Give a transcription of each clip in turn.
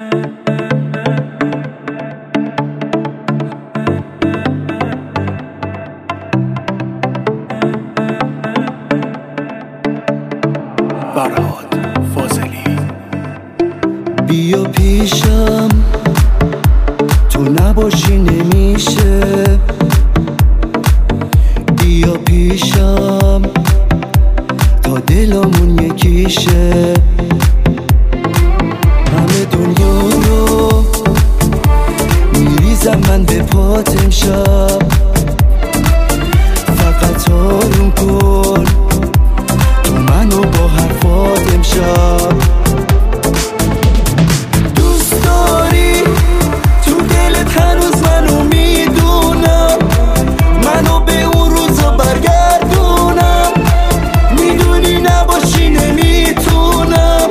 فرهاد فاضلی. بیا پیشم تو نباشی نمیشه، بیا پیشم تا دلمون یکیشه. همه دنیا رو میریزم من به پات امشب، فقط آروم کن تو منو با حرفات امشب. دوست داری تو دلت هنوز منو میدونم، منو به اون روزا برگردونم، میدونی نباشی نمیتونم،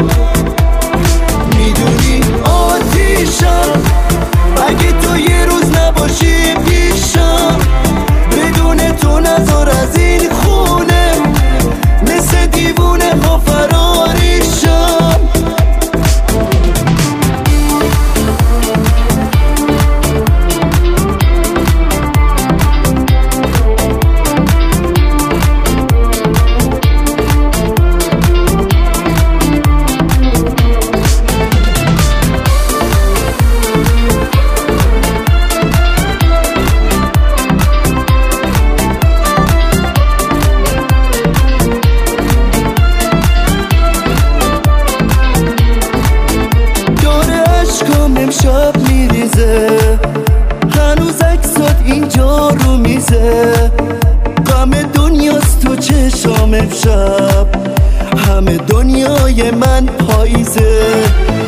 میدونی آتیشم اگه تو یه روز نباشی پیشم، بدون تو نذار از این خونه مثل دیوونه ها فراریشم. امشب میریزه هنوز عکسات اینجا رو میزه، غم دنیاست تو چشام امشب، همه دنیای من پاییزه.